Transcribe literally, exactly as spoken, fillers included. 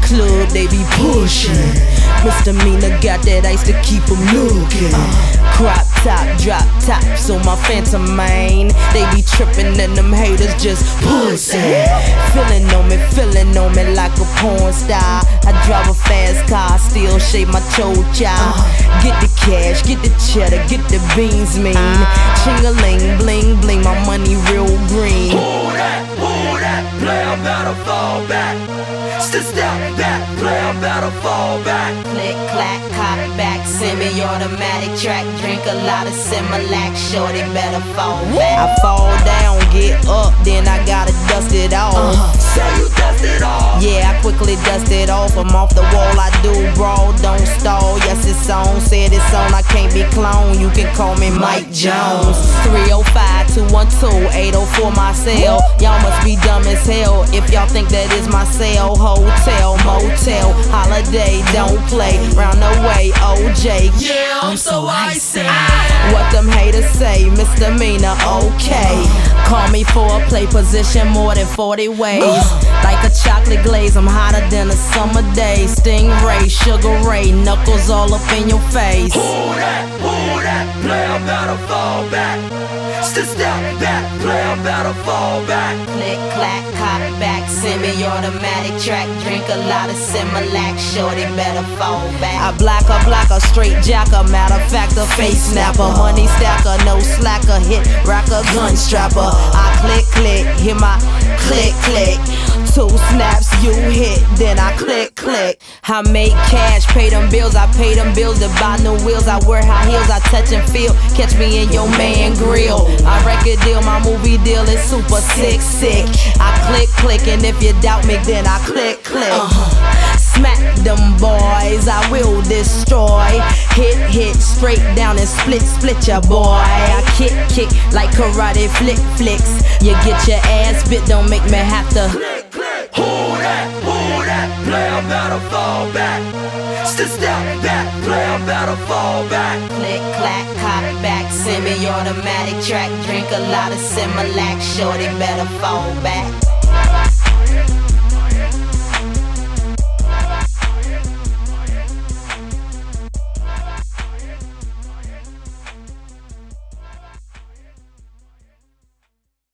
club, they be pushing. Misdemeanor got that ice to keep them looking. Crop top, drop tops on my Phantom, man. They be tripping and them haters just pussy. Feeling on me, feeling on me like a porn star. I drive a fast car, still shave my chocha. Get the cash, get the cheddar, get the beans, mean. Ching-a-ling, bling, bling, my money real green. Who that, who that, player better fall back. Still step back, player better fall back. Click, clack, cock back, semi-automatic track. Drink a lot of Similac, shorty better fall back. I fall down, get up, then I gotta dust it off. uh-huh. Say you dust it off. Yeah, I quickly dust it off. I'm off the wall, I do brawl, don't stall. Yes, it's on, said it's on, I can't be cloned. You can call me Mike Jones. Three oh five, two one two, eight oh four my cell. Y'all must be dumb as hell if y'all think that is my cell. Hotel, motel, holiday, don't play. Round the way, O J. Yeah, I'm so icy. What them haters say, misdemeanor, okay. Call me for a play position more than forty ways. Like a chocolate glaze, I'm hotter than a summer day. Stingray, Sugar Ray, knuckles all up in your face. Who that, who that, player better fall back. Still step back, player better fall back. Click, clack, cock back, semi-automatic track. Drink a lot of Similac, shorty better fall back. I block a block a straight jacker, matter of fact a face snapper. Money stacker, no slacker, hit rocker, gun strapper. I click, click, hear my click, click. Two snaps, you hit, then I click, click. I make cash, pay them bills, I pay them bills to buy new wheels. I wear high heels, I touch and feel. Catch me in your man grill. I record deal, my movie deal is super sick, sick. I click, click, and if you doubt me, then I click, click. Uh-huh. Smack them boys, I will destroy. Hit, hit, straight down and split, split ya boy. I kick, kick like karate flick, flicks. You get your ass bit, don't make me have to. Click, click. Who that, who that, player better fall back. Still step back, player better fall back. Click, clack, cock back, semi-automatic track. Drink a lot of Similac, shorty better fall back.